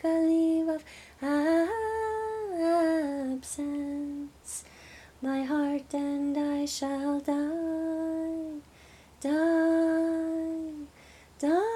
like a leave of absence. My heart and I shall die, die, die.